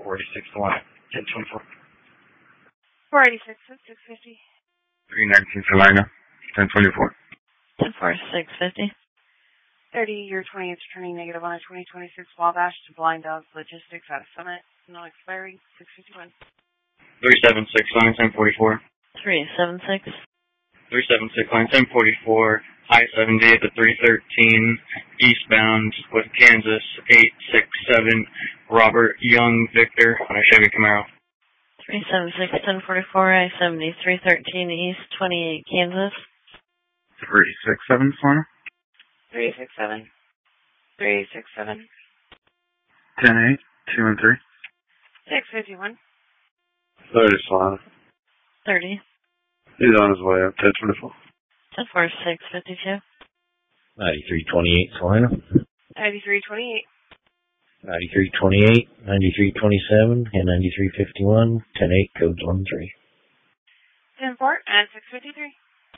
486 Solana, 1024. 486 at 650. 319 Solana, 1024. 104650. 30-year 20 inch turning negative on a 2026 Wabash to Blind Dogs Logistics out of Summit. No expiring, 651. 376 line 1044. 376. 376 line 1044. I-70 at the 313 eastbound with Kansas 867 Robert Young Victor on a Chevy Camaro. 376 1044 I-70 313 East 28 Kansas. 367 Solana. 367. 367. 10-8, 213. 651. 30 Solana. 30. He's on his way up, 1024. 104652. 9328 Solana. 9328. 9328, 9327, and 9351, 108, codes 13. 10-4 and 653.